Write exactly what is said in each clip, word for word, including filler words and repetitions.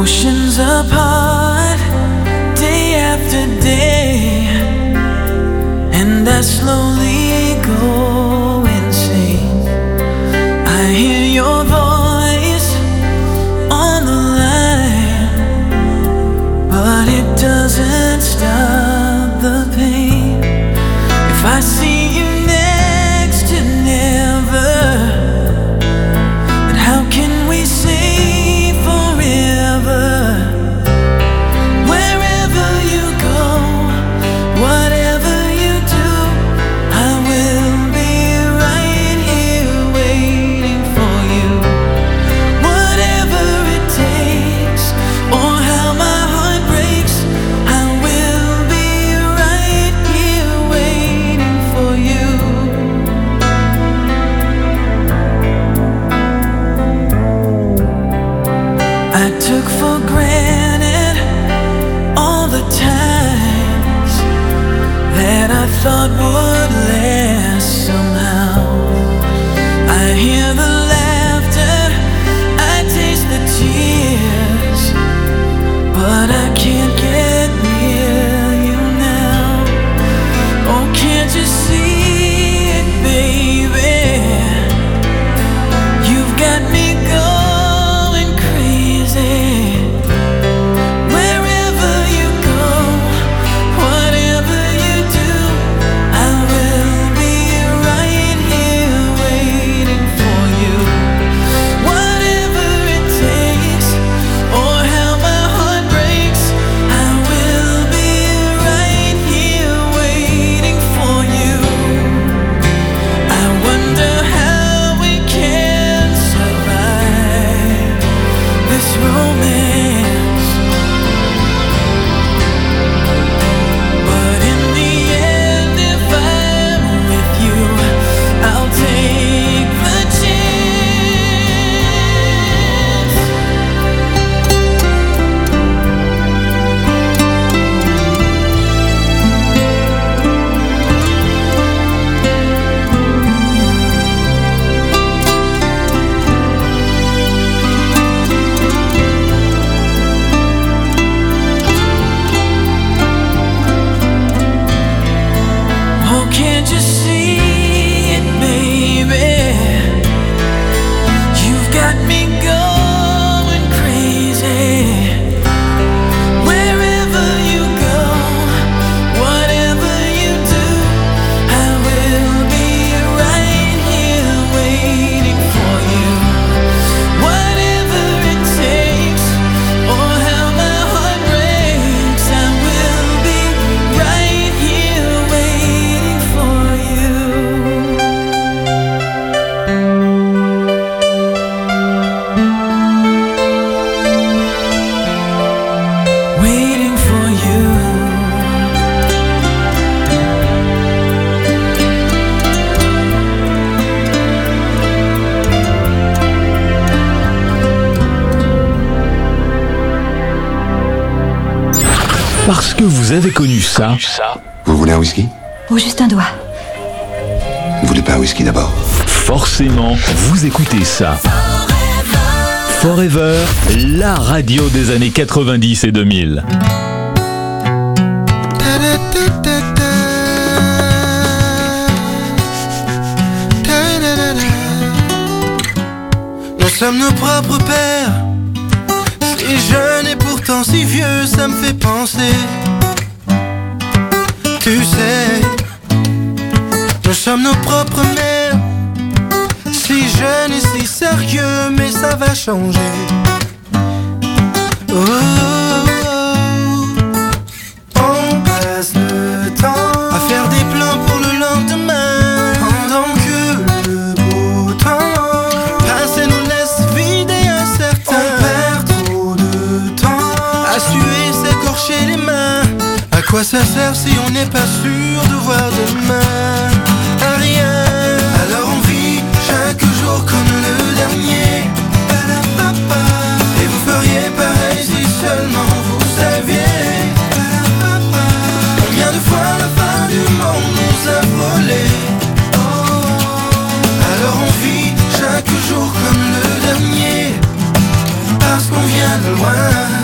Oceans apart, day after day, and I slowly go insane. I hear your voice on the line, but it doesn't stop the pain. If I see you next to never, then how can we say forever? Wherever you go, whatever you do, I will be right here waiting for you. Whatever it takes, or how my heart breaks, I will be right here waiting for you. I took for granted all the times that I thought would last somehow. I hear the laughter, I taste the tears, but I can't get near you now. Oh, can't you see it, baby? You've got me going crazy. Wherever you go, whatever you do, I will be right here waiting for you. Whatever it takes, or how my heart breaks, I will be right here waiting for you. I wonder how we can survive this romance, but in the end, if I'm with you, I'll take the chance. Oh, can't you see it, baby? You've got me going crazy. Wherever you go, whatever you do, I will be right here waiting for you. Whatever it takes, or how my heart breaks, I will be right here waiting for you. Waiting for you. Parce que vous avez connu ça, Vous voulez un whisky? Ou juste un doigt. Vous voulez pas un whisky d'abord? forcément, vous écoutez ça. Forever, la radio des années quatre-vingt-dix et deux mille. Nous sommes nos propres pères, si jeunes et pourtant si vieux, ça me fait penser. Tu sais, nous sommes nos propres mères, si jeunes et si sérieux, mais ça va changer. Oh, oh, oh. On passe le temps à faire des plans pour le lendemain, pendant que le beau temps passé nous laisse vide et incertain. On perd trop de temps à suer, s'écorcher les mains. À quoi ça sert si on n'est pas sûr de voir demain? À rien. Alors on vit chaque jour comme le dernier. Et vous feriez pareil si seulement vous saviez. Combien de fois la fin du monde nous a volé? Alors on vit chaque jour comme le dernier, parce qu'on vient de loin.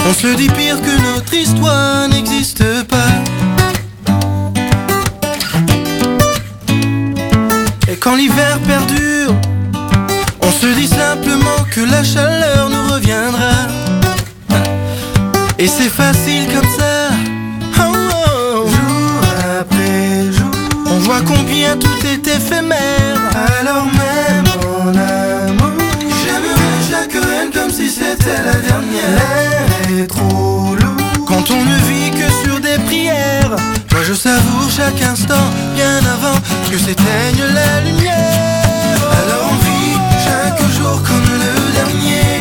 On se dit pire que notre histoire n'existe pas. Et quand l'hiver perdure, on se dit simplement que la chaleur nous reviendra. Et c'est facile comme ça, oh oh. Jour après jour, on voit combien tout est éphémère. Alors même en amour, j'aimerais chaque reine comme si c'était la dernière. L'air est trop lourd quand on ne vit que sur des prières. Moi je savoure chaque instant bien avant que s'éteigne la lumière. Alors on vit chaque jour comme le dernier.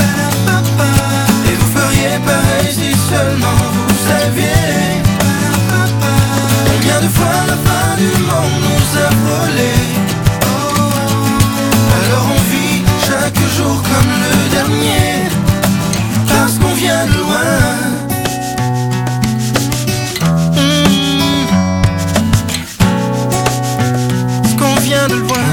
Et vous feriez pareil si seulement vous saviez combien de fois la fin du monde nous a frôlés. Alors on vit chaque jour comme le dernier, parce qu'on vient de loin. De loin.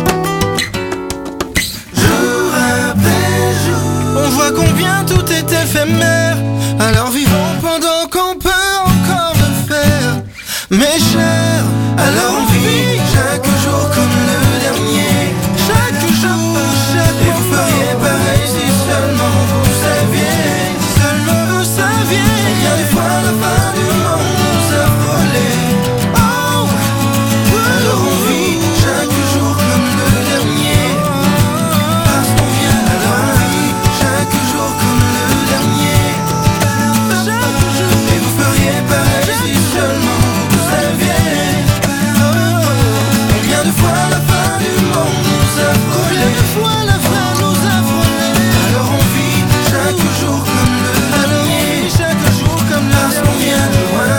Jour après jour, on voit combien tout est éphémère. Alors vivons pendant qu'on peut encore le faire. Mes chers, alors on vit chaque jour comme le dernier. Chaque jour, chaque et vous feriez pareil si seulement vous saviez. Seulement vous saviez combien de fois la fin du monde nous a frôlés. Alors on vit chaque jour comme le dernier, parce qu'on vient de loin. Chaque jour comme le dernier, et vous feriez pareil si seulement vous saviez combien de fois la fin du monde nous a frôlés. Alors on vit chaque jour comme le dernier, chaque jour comme le parce qu'on vient de loin.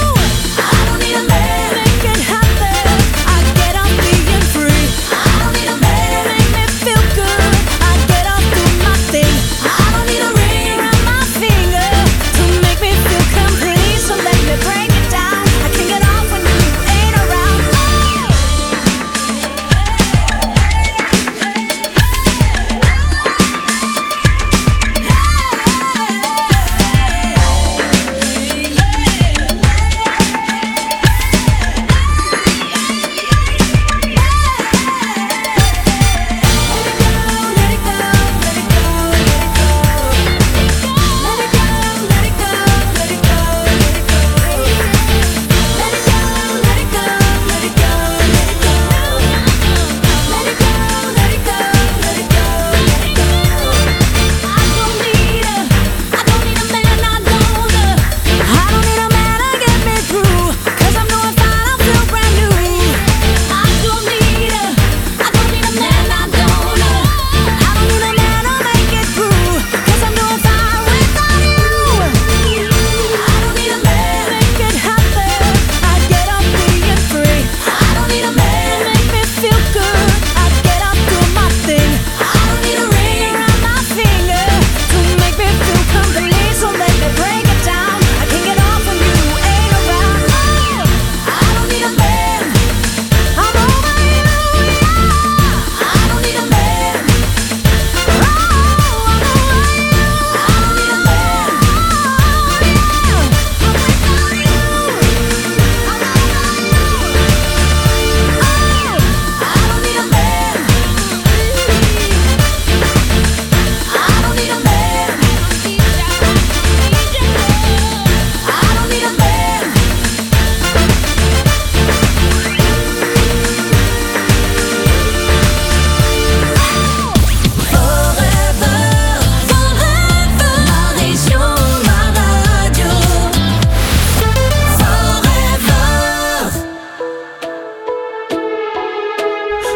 I don't need a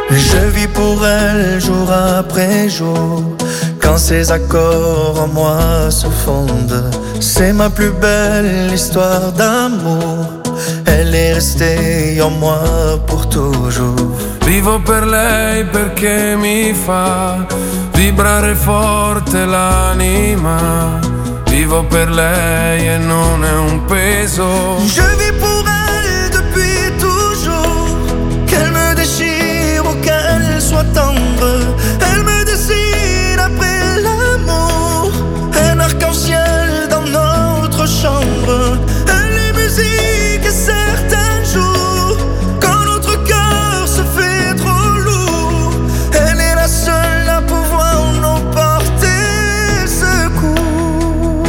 Je vis pour elle jour après jour. Quand ces accords en moi se fondent, c'est ma plus belle histoire d'amour. Elle est restée en moi pour toujours. Vivo per lei perché mi fa vibrare forte l'anima. Vivo per lei e non è un peso. Je vis pour elle depuis toujours. Qu'elle me déchire ou qu'elle soit tendre, elle me dessine après l'amour. Un arc-en-ciel dans notre chambre. Elle est musique et certains jours, quand notre cœur se fait trop lourd, elle est la seule à pouvoir nous porter secours.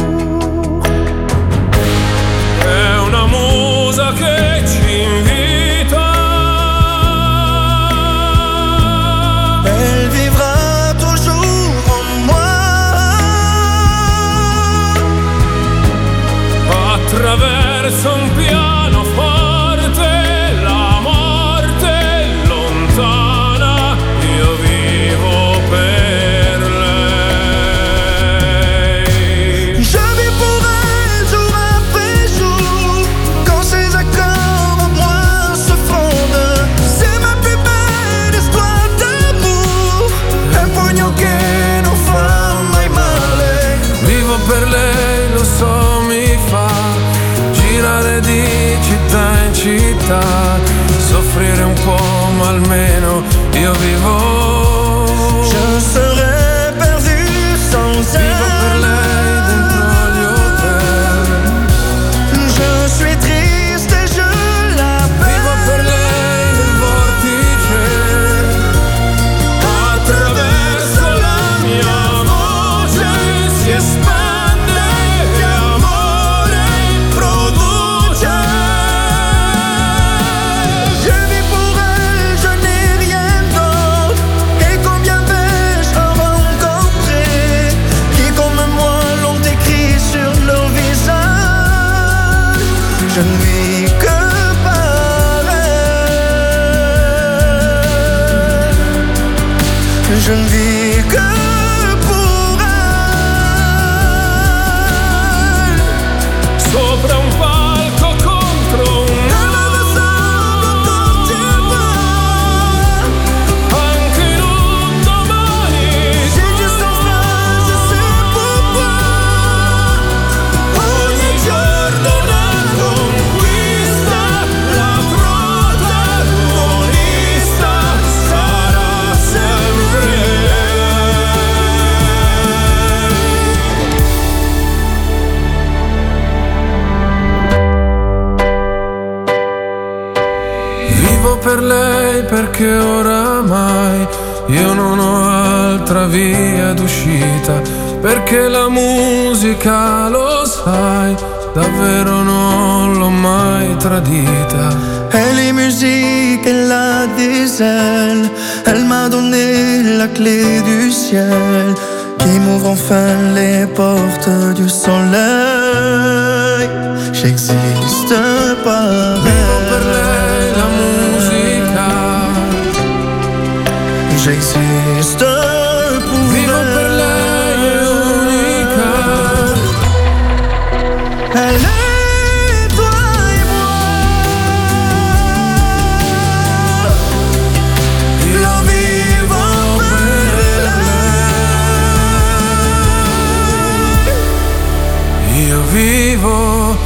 È una musa che ci invita. Elle vivra toujours en moi. Attraverso un pianoforte la morte lontana, io vivo per lei. Je vis pour elle jour après jour. Quand ces accords en moi se fondent, c'est ma plus belle histoire d'amour. Un pugno che non fa mai male. Vivo per lei, lo so, mi fa girare di città in città, soffrire un po' ma almeno io vivo. Je serais perdu sans Vivo per elle. lei dentro gli hotel. Je suis triste et je Vivo per l'appelle. lei nel vortice. Attraverso la mia voce si espande e amore produce. Je vis pour elle, je n'ai rien d'autre. Et combien vais-je en rencontrer qui comme moi l'ont écrit sur leur visage. Je ne vis que par elle. Je ne vis que pour elle. Sopra un palco contro un Elle me ressemble quand elle parle. anche in un domani. J'ai dit sans phrase, je sais pourquoi. Ogni giorno una conquista, la protagonista sarà sempre lei. Vivo per lei perché oramai io non ho altra via d'uscita, perché la musica, lo sai, davvero non l'ho mai tradita. Elle est musique, elle a des ailes. Elle m'a donné la clé du ciel qui m'ouvre enfin les portes du soleil. J'existe par Vivo per lei la elle. musica. J'existe pour Vivo elle. per lei è unica. Elle est toi et moi. Io vivo per lei. Io vivo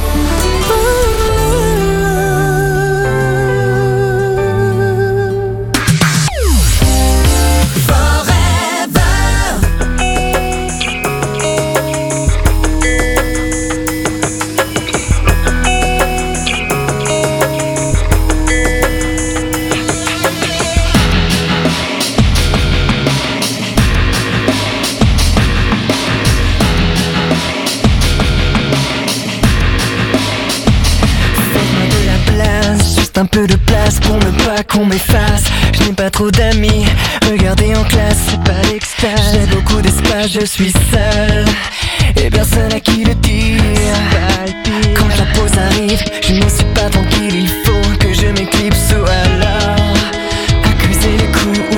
Un peu de place pour ne pas qu'on m'efface. Je n'ai pas trop d'amis, regardez en classe, c'est pas l'extase. J'ai beaucoup d'espace, je suis seul et personne à qui le dire. Quand la pause arrive, je ne suis pas tranquille. Il faut que je m'éclipse ou alors accuser les coups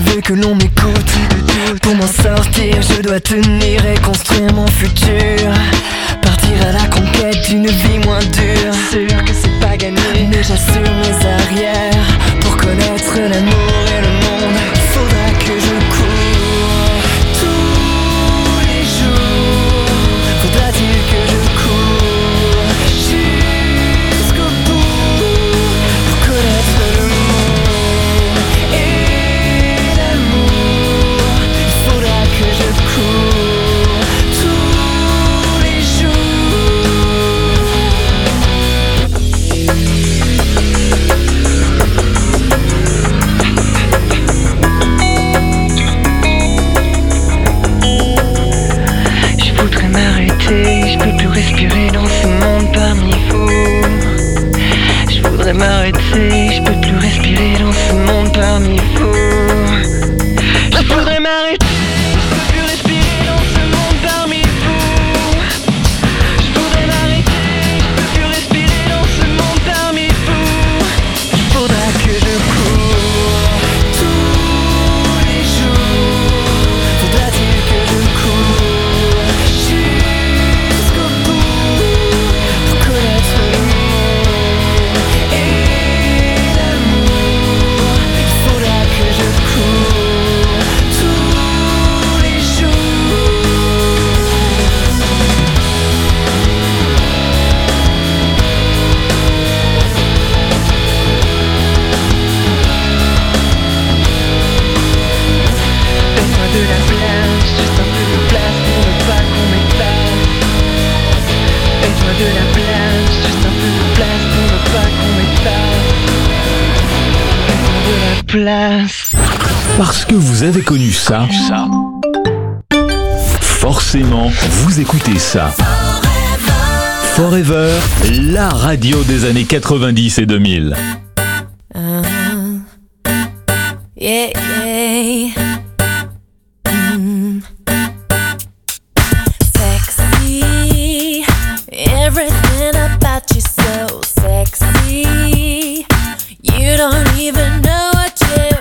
veux que l'on m'écoute. Pour m'en sortir, je dois tenir et construire mon futur. Partir à la conquête d'une vie moins dure. Sûr que c'est pas gagné, mais j'assure mes arrières. Pour connaître l'amour et le monde, il faudra que je cours. Tous les jours, faudra-t-il que je cours jusqu'au bout pour connaître le monde et l'amour. Il faudra que je cours tous les jours. Je voudrais m'arrêter, je peux plus respirer dans ce monde parmi vous. Je voudrais m'arrêter, je peux plus respirer dans ce monde parmi vous. Je voudrais m'arrêter, je peux plus respirer dans ce monde parmi vous. Je voudrais m'arrêter, je peux plus respirer dans ce monde parmi vous. Il faudra que je cours tous les jours. Faudra-t-il que je cours jusqu'au bout pour connaître le monde et l'amour. Il faudra que je cours tous les jours. Fais-moi de la place, juste un peu de place pour ne pas qu'on m'efface. Fais-moi de la place, juste un peu de place pour ne pas qu'on m'efface. Fais-moi de la place. Parce que vous avez connu ça, ça. Forcément, vous écoutez ça. Forever, la radio des années quatre-vingt-dix et deux mille. Yeah, yeah. Mm. Sexy, everything about you so sexy. You don't even know what you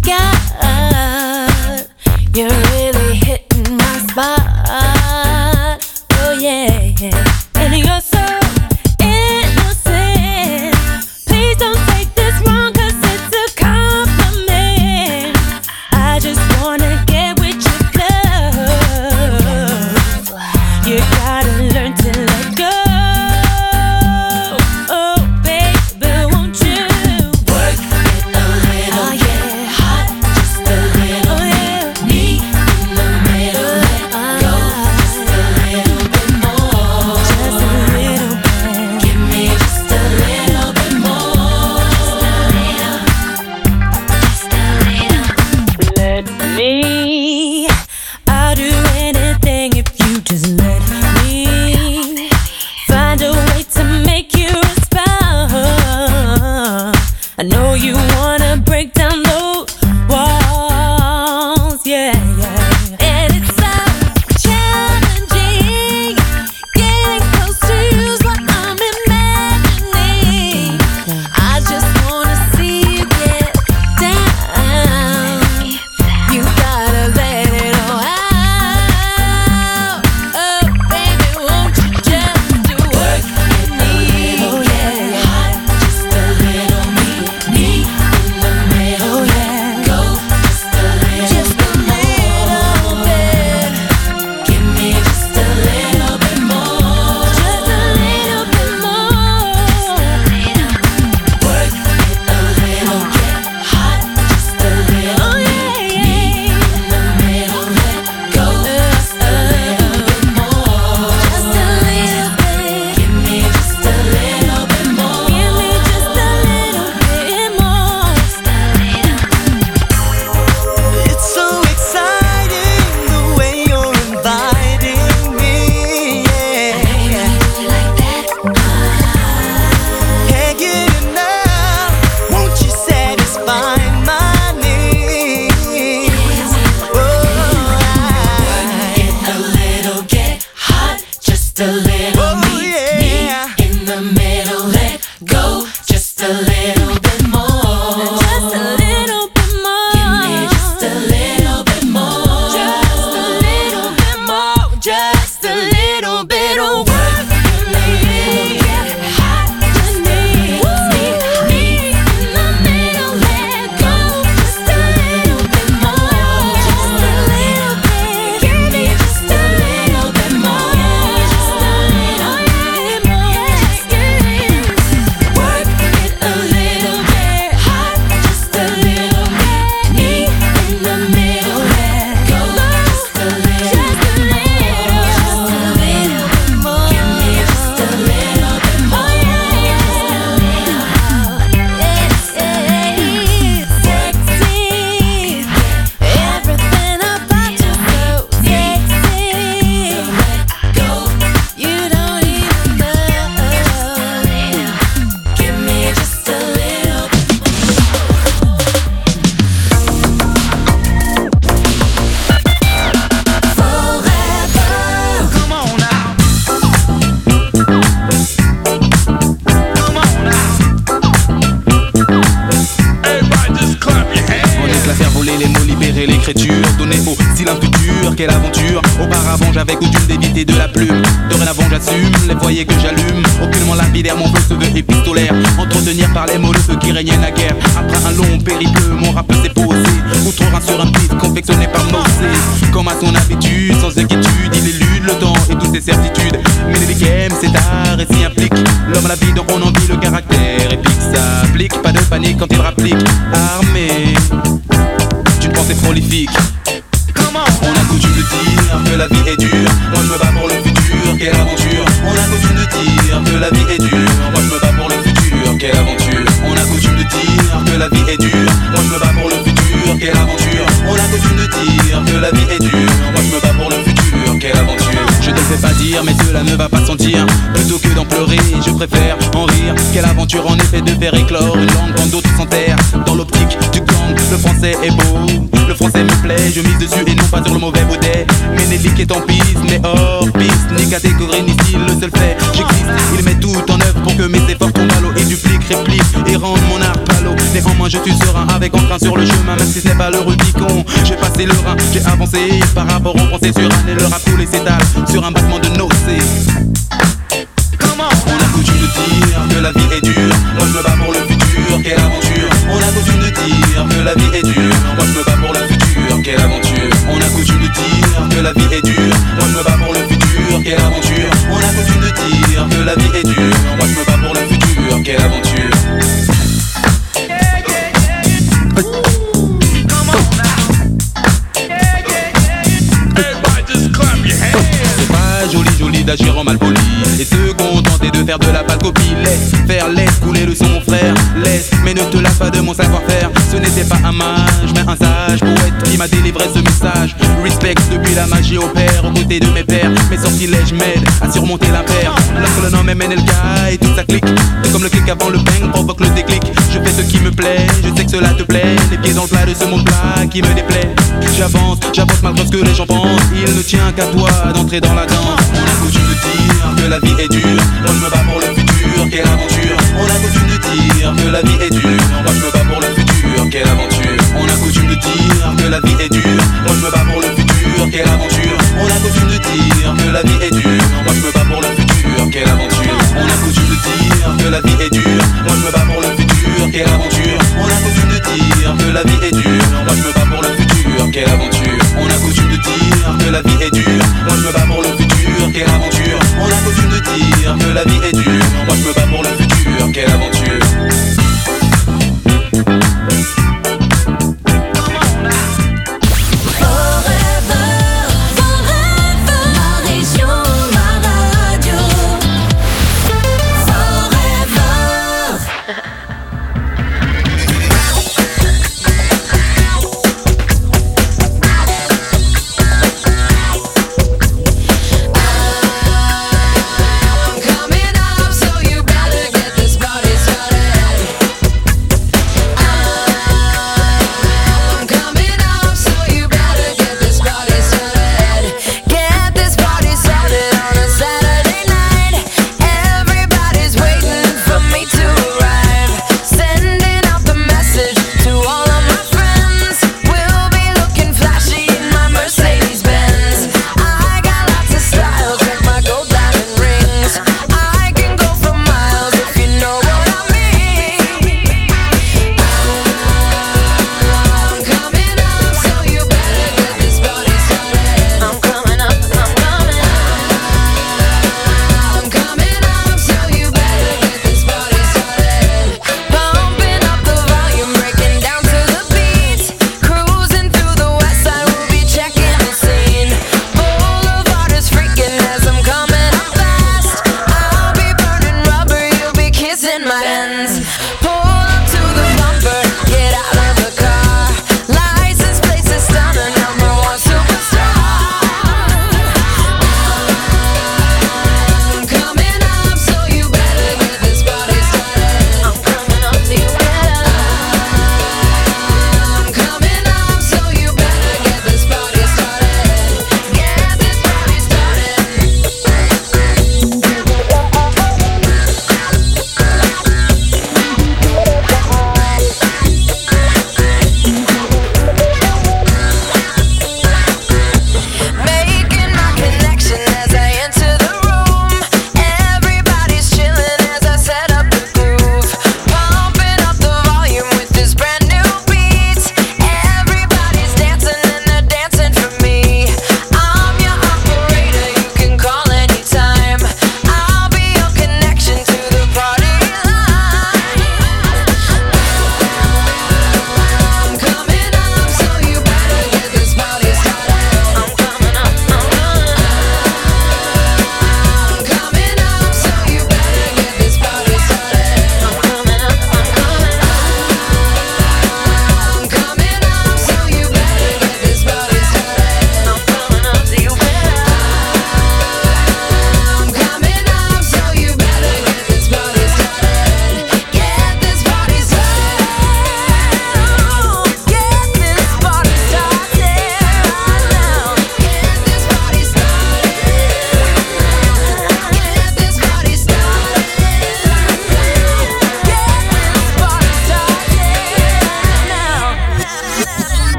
got. You're really hitting my spot. Oh yeah, yeah. And you're so innocent. Please don't take this wrong, 'cause it's a compliment. I just wanna get with your love. You gotta learn to let go. Oh baby, won't you work it a little, oh, yeah. Hot, just a little, oh, yeah. Me in the middle, let go just a little bit more, just a little bit. Give me just a little bit more, just a little, just a little. Let me, I'll do anything if you just let me. Find a way to make you respond. I know you wanna break down those walls, yeah, yeah. And it's so challenging. Getting close to you's what I'm imagining. I just wanna see you get down. You gotta let it all out. Oh baby, won't you just do work with me? Oh yeah, hot, just a little me, me in the middle. Oh yeah, go just a little, just a little bit. Give me just a little bit more, just a little bit more. Work it a little, get hot, just a little. Oh yeah, yeah. In the middle, let go just a little bit more, just a little bit. Give me just a little bit more, give me just a little bit more, just a little. It's so exciting the way you're inviting me, yeah. Like that. Can't get enough. Won't you satisfy my needs? Oh, Get a little, get hot, just a little. oh Me, yeah. me in the middle, let go just a little bit more, just a little bit more. Give me just a et l'écriture, donner au silence tout dur. Quelle aventure, auparavant j'avais coutume d'éviter de la plume. Dorénavant j'assume les foyers que j'allume. Aucunement lapidaire, mon feu se veut épistolaire. Entretenir par les mots le feu qui régnait naguère. Après un long périple, mon rap s'est posé. Outre un sur un beat confectionné par Moses. Comme à son habitude, sans inquiétude, il élude le temps et toutes ses certitudes. Mais les games, c'est art et s'y implique. L'homme à la vie dont on envie le caractère épique s'applique. Pas de panique quand il rapplique. Armé d'une pensée prolifique. On a coutume de dire que la vie est dure. Moi je me bats pour le futur, quelle aventure. On a coutume de dire que la vie est dure. Moi je me bats pour le futur, quelle aventure. On a coutume de dire que la vie est dure. Moi je me bats pour le futur, quelle aventure. On a coutume de dire que la vie est dure. Moi je me bats pour le futur, quelle aventure. Je ne le fais pas dire mais cela ne va pas sentir. Plutôt que d'en pleurer, je préfère en rire. Quelle aventure en effet de faire éclore une langue quand d'autres s'enterrent. Dans l'optique du gang, le français est beau. Le français me plaît, je mise dessus et non pas sur le mauvais baudet. Ménélique est en piste, mais hors piste. Ni catégorie ni style, le seul fait, j'existe. Il met tout en œuvre pour que mes efforts tombent à l'eau. Il duplique, réplique et rende mon art palo. Néanmoins je suis serein avec entrain sur le chemin. Même si ce n'est pas le Rubicon, j'ai passé le Rhin. J'ai avancé par rapport aux pensées sur un. Et le rap coule et s'étale sur un battement de nocées. On a coutume de dire que la vie est dure. Moi je me bats pour le futur, quelle aventure. On a coutume de dire que la vie est dure. Moi je me bats pour le futur, quelle aventure. On a coutume de dire que la vie est dure. Moi je me bats pour le futur, quelle aventure. On a coutume de dire que la vie est dure. Moi je me bats pour le futur, quelle aventure. C'est pas joli joli d'agir en mal poli et se contenter de faire de la pâle copie. Laisse faire, laisse couler le son mon frère. Laisse, mais ne te lasse pas de mon savoir-faire. Ce n'était pas un mage, mais un sage poète qui m'a délivré ce message. Respect depuis la magie opère aux côtés de mes pères. Mes sortilèges m'aident à surmonter l'impair. Lorsque le nom est M N L K et toute sa clique. C'est comme le clic avant le bang provoque le déclic. Je fais ce qui me plaît, je sais que cela te plaît. Les pieds dans le plat de ce monde plat qui me déplaît. J'avance, j'avance malgré ce que les gens pensent. Il ne tient qu'à toi d'entrer dans la danse. On a coutume de dire que la vie est dure. Moi je me bats pour le futur, quelle aventure. On a coutume de dire que la vie est dure. Moi je me bats pour le futur, quelle aventure. On a coutume de dire que la vie est dure. Moi je me bats pour le futur, quelle aventure. On a coutume de dire que la vie est dure. Moi je me bats pour le futur, quelle aventure. On a coutume de dire que la vie est dure. Moi je me bats pour le futur, quelle aventure. On a coutume de dire que la vie est dure. Moi je me bats pour le futur, quelle aventure. On a coutume de dire que la vie est dure. Moi je me bats pour le futur, quelle aventure. On a coutume de dire que la vie est dure. Moi je me bats pour le futur, quelle aventure. Coming up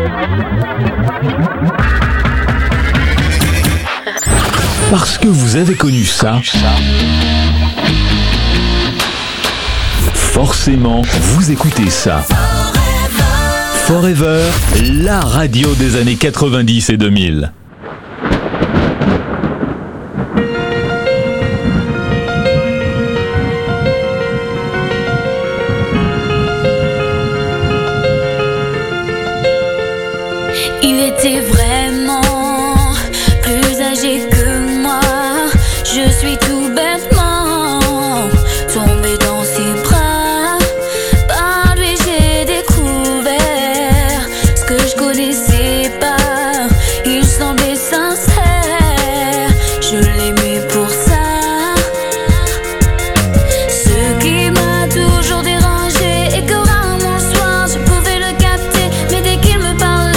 Parce que vous avez connu ça, forcément, vous écoutez ça. Forever, la radio des années quatre-vingt-dix et deux mille. Il était vraiment plus âgé que moi. Je suis tout bêtement tombée dans ses bras. Par lui j'ai découvert ce que je connaissais pas. Il semblait sincère, je l'aimais pour ça. Ce qui m'a toujours dérangé et que rarement le soir je pouvais le capter. Mais dès qu'il me parlait,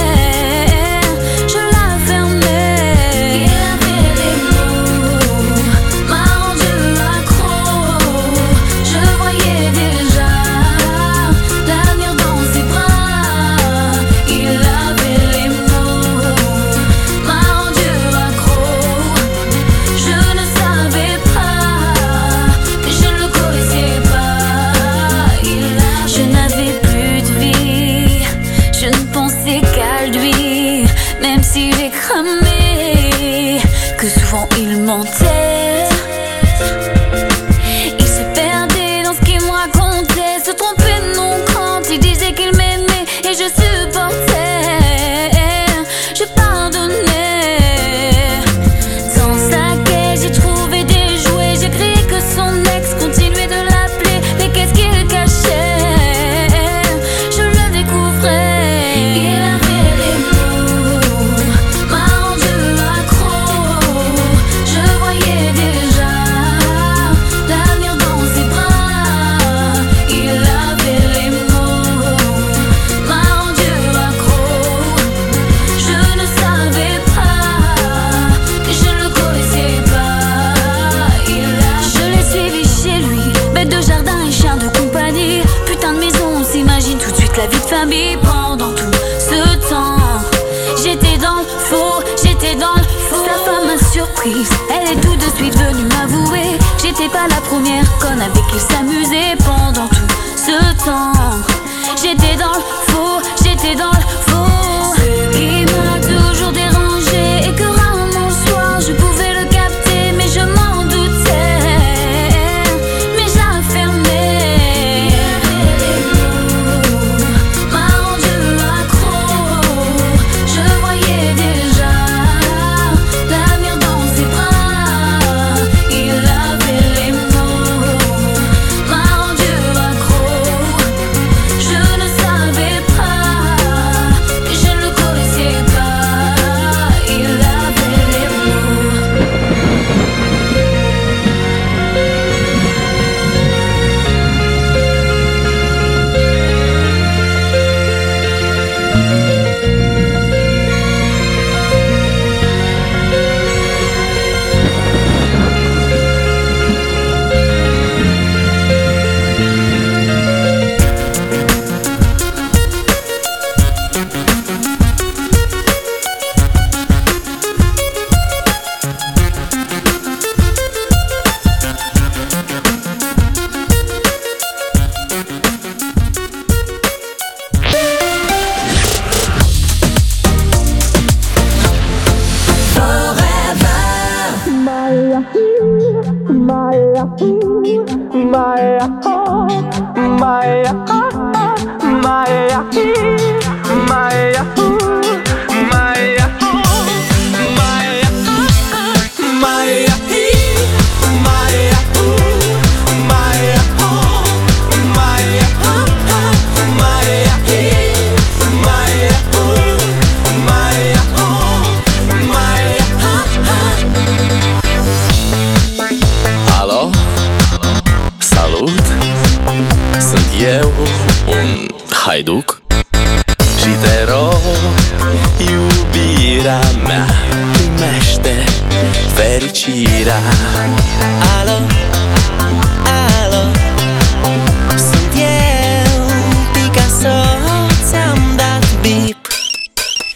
que souvent il mentait. Il se perdait dans ce qu'il me racontait, se trompait de nom quand il disait qu'il m'aimait. Et je supportais, je pardonnais. Dans sa caisse j'ai trouvé des jouets, j'ai crié que son ex continuait de l'appeler. Mais qu'est-ce qu'il cachait? Je le découvrais. Il avait des mots, m'a rendu accro. Je voyais déjà l'avenir dans ses bras. Il avait les mots, m'a rendu accro. Je ne savais pas que je ne le connaissais pas. Il a... Je l'ai suivi chez lui, bête de jardin et chien de compagnie. Putain de maison, on s'imagine tout de suite la vie de famille. Pendant tout ce temps, j'étais dans le faux, j'étais dans le faux. Sa femme m'a surprise, elle est tout de suite venue m'avouer. J'étais pas la première conne avec qui s'amusait. Pendant tout ce temps, j'étais dans le faux, j'étais dans le faux. Ce qui m'a toujours dérangé et que rarement le soir je pouvais le capter. Mais je m'en doutais, mais j'affirmais. M'a rendu accro. Je voyais déjà l'avenir dans ses bras. Il avait les mots, m'a rendu accro. Je ne savais pas que je ne le connaissais pas. Il avait les mots. Alo, salut, sunt eu, un haiduc și te rog, iubirea mea, primește fericirea. Alo, alo, sunt eu, Picasso, ți-am dat bip.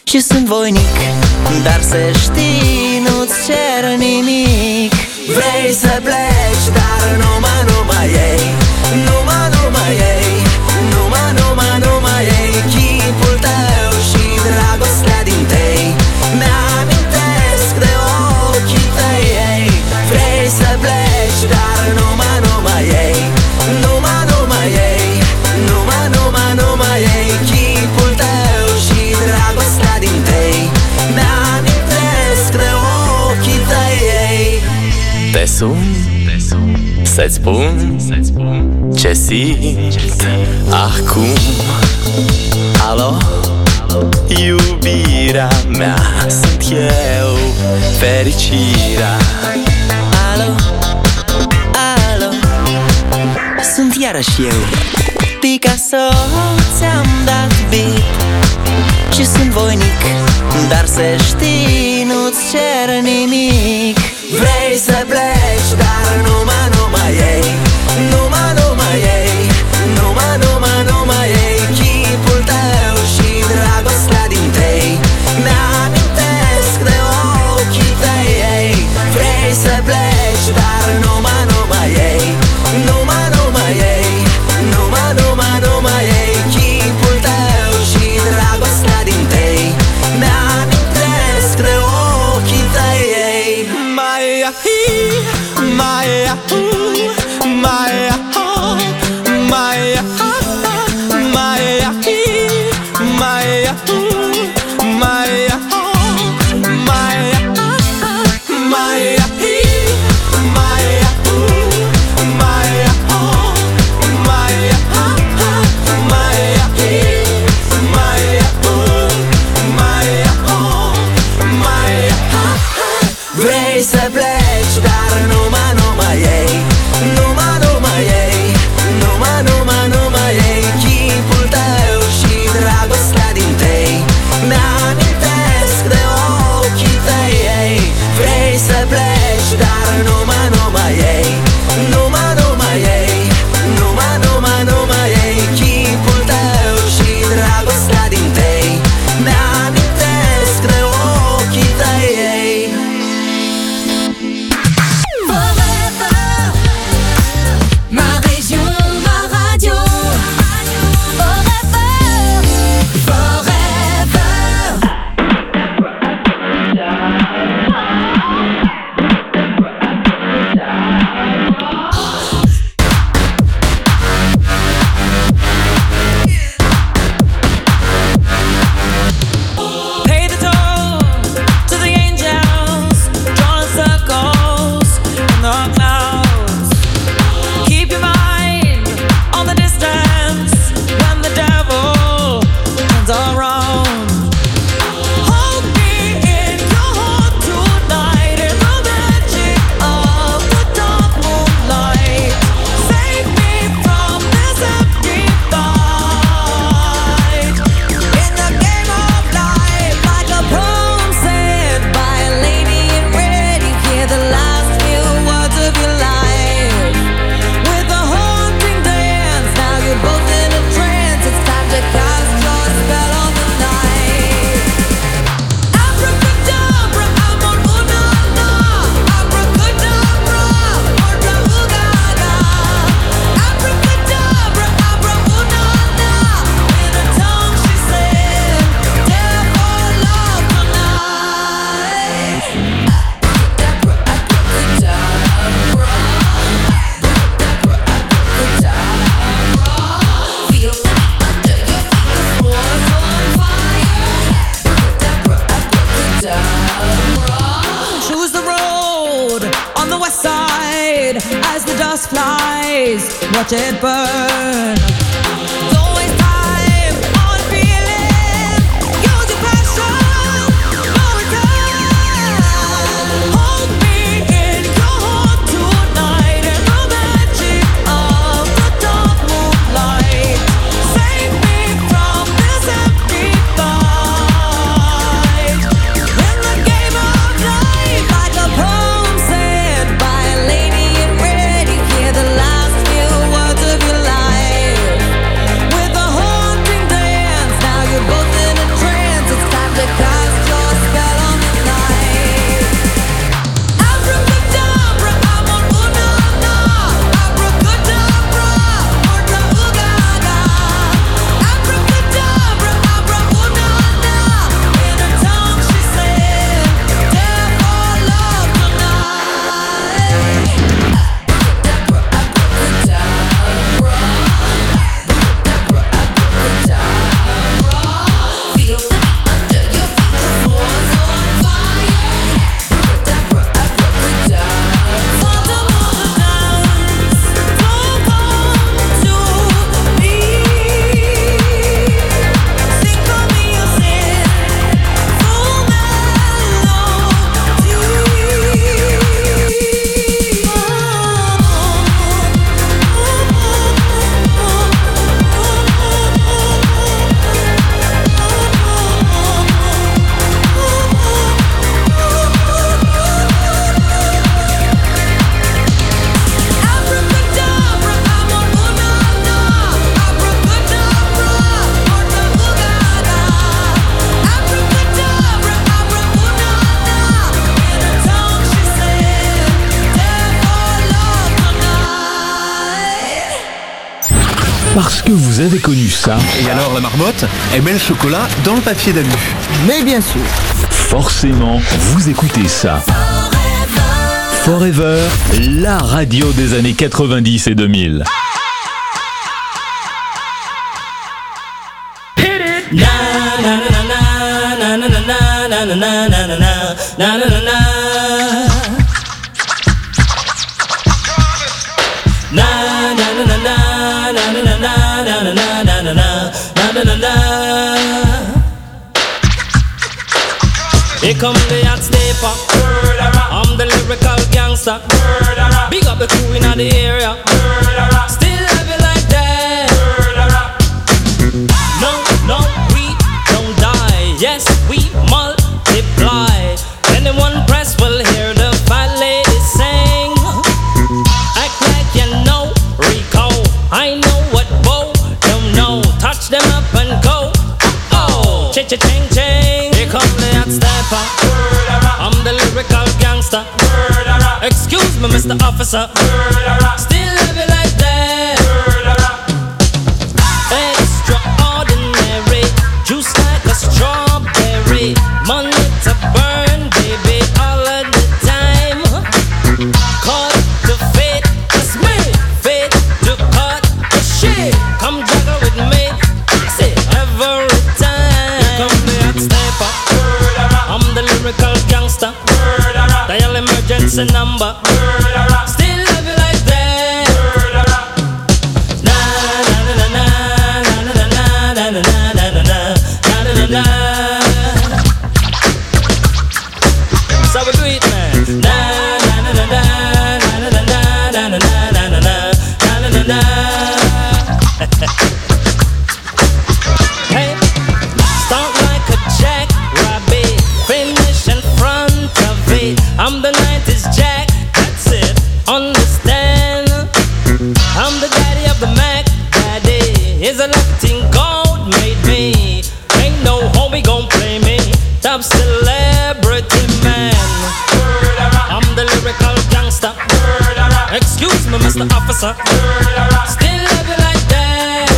și sunt voinic, dar să știi, nu-ți cer nimic. Vrei să pleci, dar numai, numai ei, numai, numai ei, numai, numai, numai ei, chipul tău și dragostea din tei mi-amintesc de ochii tăi ei. Vrei să pleci, dar numai, numai ei, numai, numai ei, numai, numai, numai ei, chipul tău și dragostea din tei mi-amintesc de ochii tăi ei. Te sun, să-ți spun ce simt acum. Alo, iubirea mea, sunt eu, fericirea. Alo, alo, sunt iarăși eu, Picasso, ți-am dat beat și sunt voinic, dar să știi, nu-ți cer nimic. Vrei să pleci, dar numai, numai ei, numai, numai ei, numai, numai, numai ei, chipul tău și dragostea din tei mi-amintesc de ochii tăi ei. Vrei să pleci, dar numai, numai ei, numai, numai ei, numai, numai, numai ei, chipul tău și dragostea din tei mi-amintesc de ochii tăi ei. Maia hi, Maia hu, Maia ho, Maia ha, Maia hi, Maia hu, Maia ho, Maia ha, Maia hi, Maia hu, Maia ho, Maia ha, Maia hi, Maia hu, Maia ho, Maia ha. Vrei să pleci, dar numai, numai ei, numai, numai ei, numai, numai, numai ei, chipul tău și dragostea din tei mi-amintesc de ochii tăi ei. Vrei să pleci, dar numai, numai ei, numai, numai ei, numai, numai, numai ei, chipul tău și dragostea din tei mi-amintesc de ochii tăi ei. Ma région, ma radio. Forever, forever. Pay the toll to the angels, drawing circles in the clouds. Keep your mind on the distance when the devil turns around. Hold me in your heart tonight in the magic of the dark moonlight. Save me from this empty fight. In the game of life, like a poem said by a lady in red, you hear the last few words of your life. With a haunting dance, now you're both in a trance. It's time to cast your spell on the night. Abracadabra, amor, una, na. Abracadabra, orda, ugaga. Abracadabra, abra, una, na. In her tongue she said, "Dare for love tonight." Abracadabra, abracadabra. Feel it under your feet, the floor's on fire. Abracadabra, abracadabra. Choose the road on the west side as the dust flies. Watch it burn. Don't waste time on feeling. Use your passion. No return. Hold me in your heart tonight in the magic of the dark moonlight. Save me from this empty fight. In the game of life, like a poem said by a lady in red, you hear the last few words of your life. Parce que vous avez connu ça. Et alors la marmotte, elle met le chocolat dans le papier d'alu. Mais bien sûr. Forcément, vous écoutez ça. Forever, la radio des années quatre-vingt-dix et deux mille. Here come the hot stepper. I'm the lyrical gangster. Big up the crew in the area. Still have it like that. No, no, we don't die. Yes, we multiply. Anyone press will hear the fat lady sing. Act like you know Rico. I know what Bo don't know. Touch them up and go. Oh, cha-cha-ching ching. Here come the hot stepper. I'm the lyrical gangster. Excuse me, Mister Officer. Still have it like that. Extraordinary. Juice like a strawberry. Money to burn, baby, all of the time. Cut the fit, it's me. Fit to cut the shit. Come juggle with me. Say every time. Here come the hot stepper. I'm the lyrical gangster. Dial emergency number. Still love you like that. Na na na na na na na na na na na na na na. So we do it, man. Na na na na na na na na na na na na na na. Hey, start like a jackrabbit, finish in front of it. I'm the nineties Jack, that's it. Understand? I'm the daddy of the Mac. Daddy is a Latin gold made me. Ain't no homie gon' play me. Top celebrity man. I'm the lyrical gangster. Excuse me, Mister Officer. Still love you like that.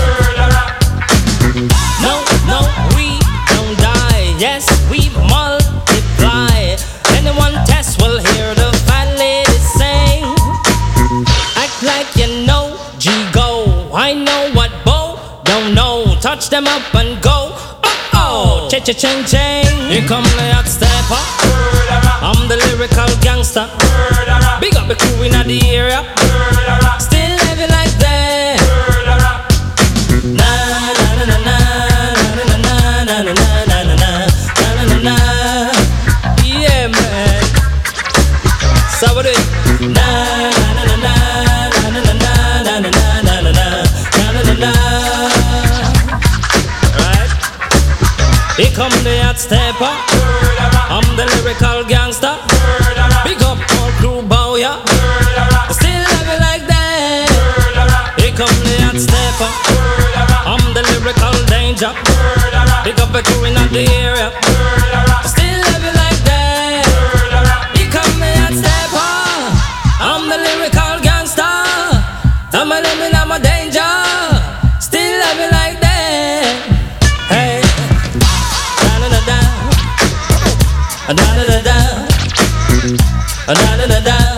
No, no, we don't die. Yes, we multiply. Anyone test will hear the fat lady sing. Act like you know G-Go. I know what Bo don't know. Touch them up and go. Oh, cha-cha-ching-ching. Here come the hot stepper. I'm the lyrical gangster. Big up the crew in the area. Still have it like that. Na na na na na na na na na na na na na na. Yeah, man. So what do it? Na na na na na na na na na na na na na. Right? Here come the hot stepper. I'm the lyrical gangster. Big up all crew bow ya. Still have it like that. Here come the hot stepper. I'm the lyrical danger. Big up the crew in the area. Still have it like that. Here come the hot stepper. I'm the lyrical gangster. I'm a limit, I'm a danger. Still have it like that. Hey, da da da da. Da da da da, da da da da.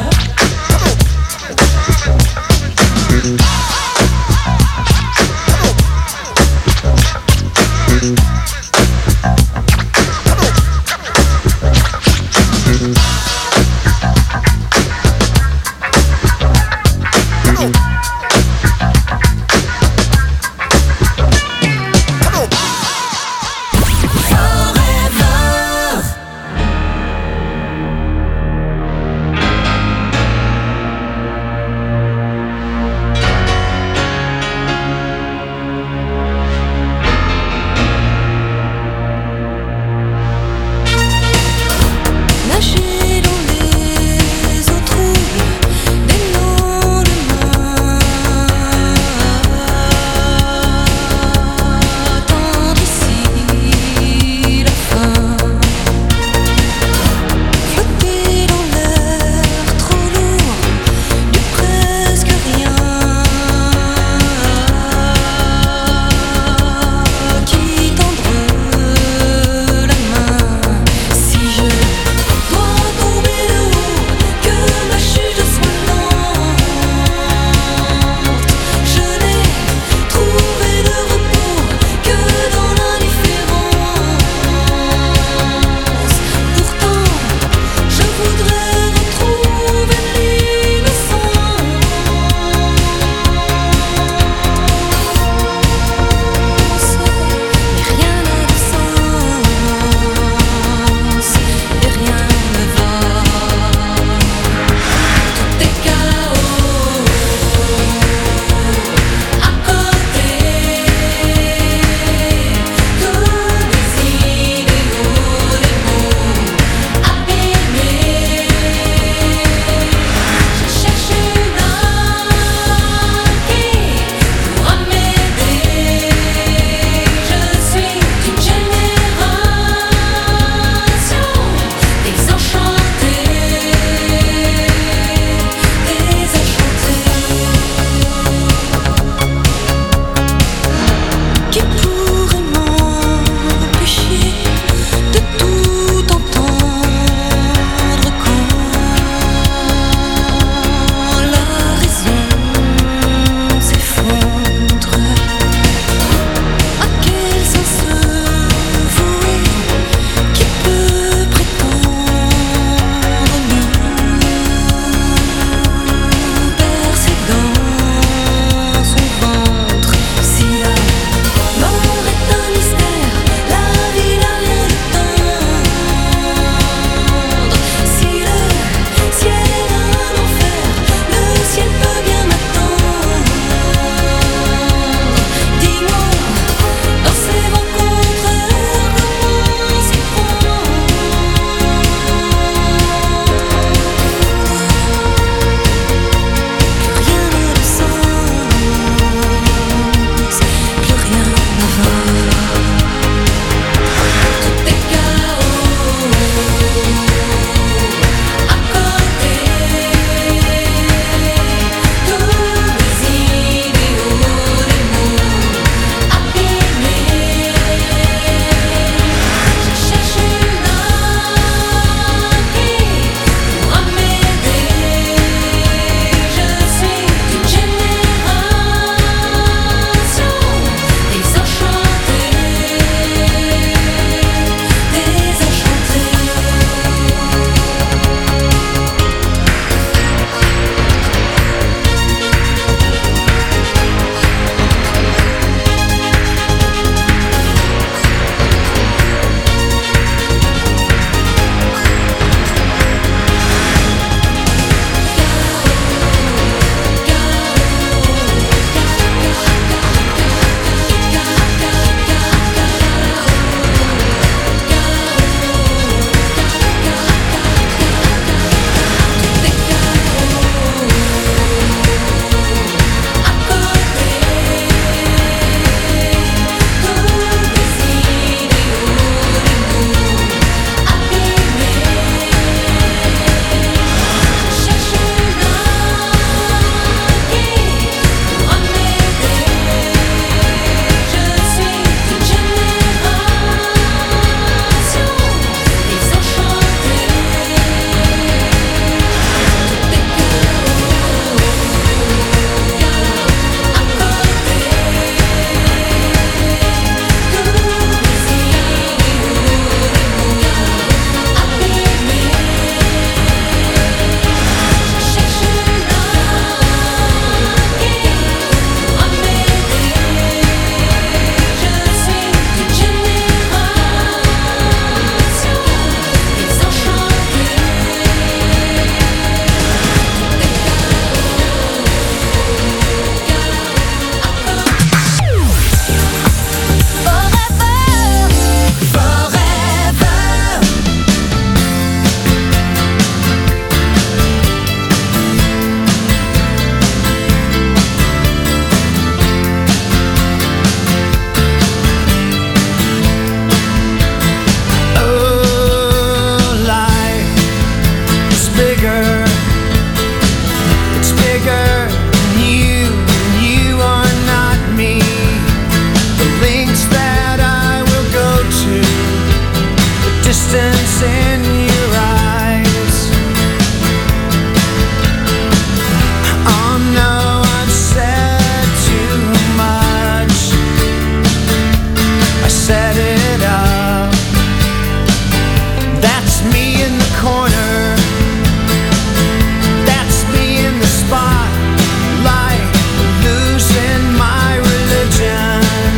distance in your eyes. Oh no, I've said too much. I set it up. That's me in the corner. That's me in the spotlight, losing my religion.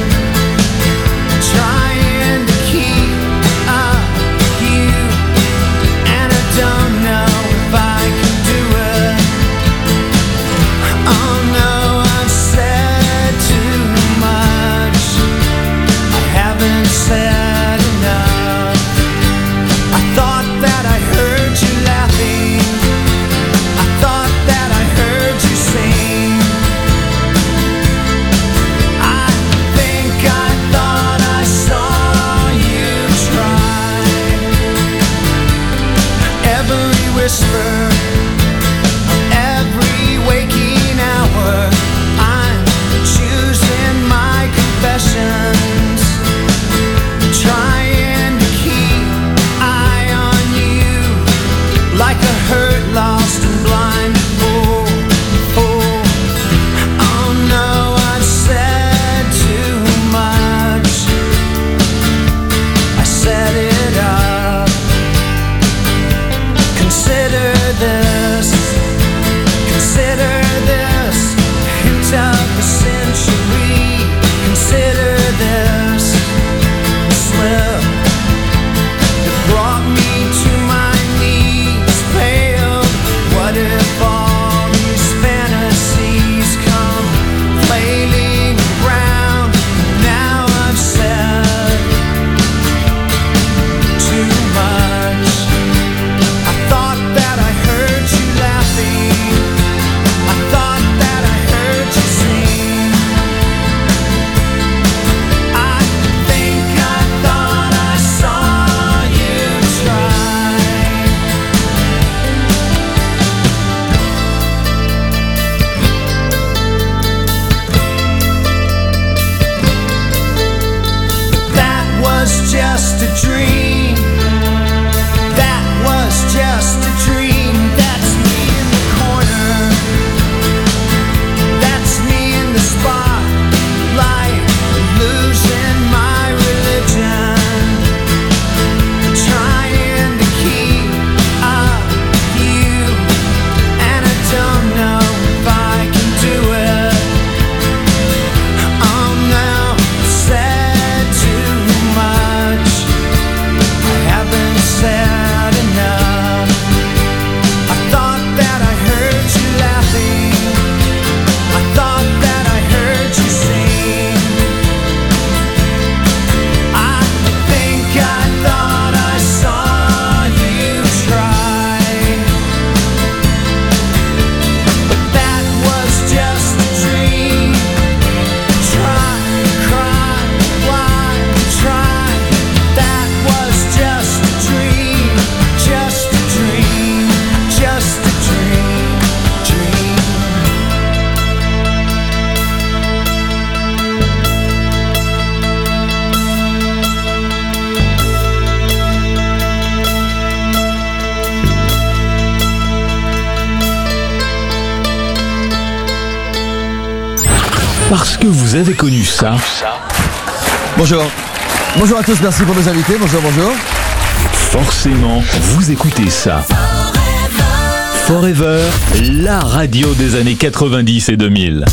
Trying to keep up with you, and I don't know if I can do it. Oh no, I've said too much. I haven't said enough. I thought that I heard you laughing. I thought that I heard you sing. I think I thought I saw you try. Every whisper, every waking hour, I'm choosing my confessions, trying to keep eye on you, like a hurt, lost and blind fool. fool. Oh no, I've said too much. I set it up. Consider this, consider this, hint of the century. Consider this slip that brought me to my knees, pale. What if all these fantasies come flailing around? Now I've said too much. I thought that I heard you laughing. I thought that I heard you sing. I think I thought I saw you try. That was just a dream. That was just a dream. That's me in the corner. That's me in the spotlight, losing my religion. Trying to keep up with you, and I don't know if I can do it. Oh no, said too much. I haven't said enough. I thought that I heard you laughing. I thought that I heard you sing. I think I thought I saw you try. But that was just a dream. Try, cry, why try? That was just a dream. Just a dream. Just a dream. Dream. Parce que vous avez connu ça, Bonjour. Bonjour à tous, merci pour nos invités. Bonjour, bonjour. forcément, vous écoutez ça. Forever, la radio des années quatre-vingt-dix et deux mille.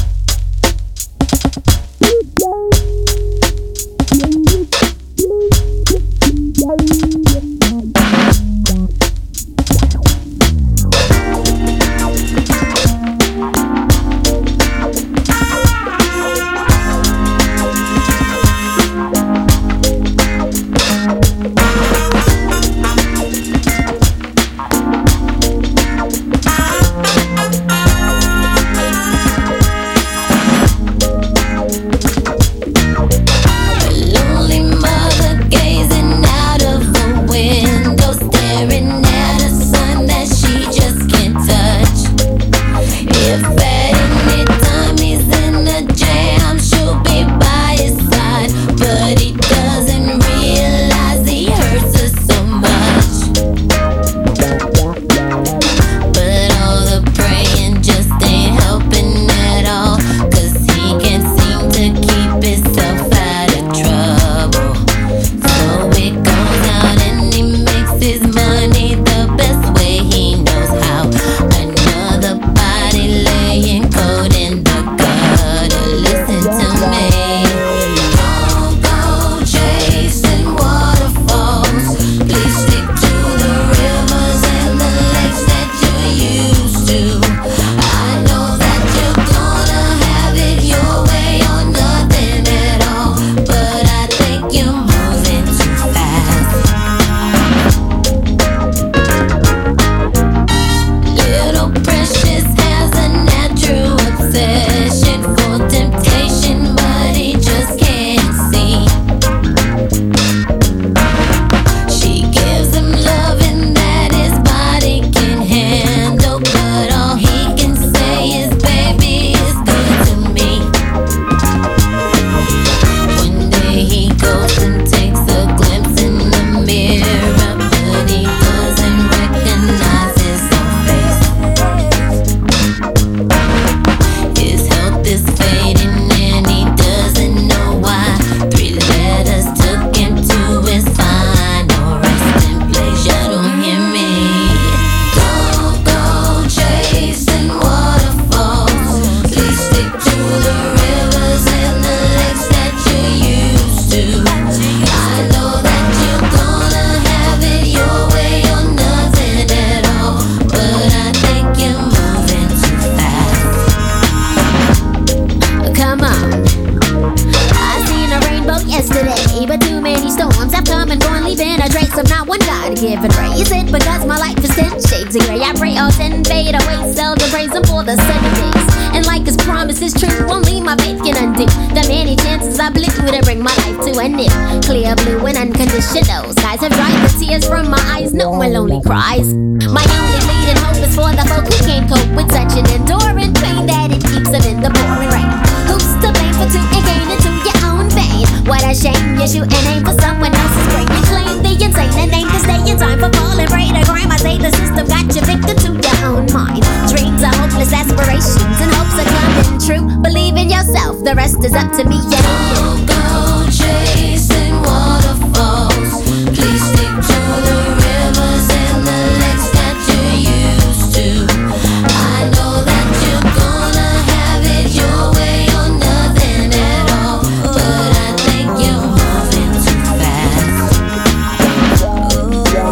gotta give and raise it because my life is ten shades of gray. I pray all ten fade away, seldom praise him for the sunny days. And like his promise is true, only my faith can undo the many chances I blew to bring my life to an end. Clear blue and unconditional skies have dried the tears from my eyes. No one lonely cries. My only leading hope is for the folk who can't cope with such an enduring pain that it keeps them in the pouring rain. Who's to blame for two and gain into your own vein? What a shame you shoot an aim for someone else's brain. You claim the insane and aim to stay in time for falling prey to crime. I say the system got you victim to your own mind. Dreams are hopeless aspirations and hopes are coming true. Believe in yourself, the rest is up to me.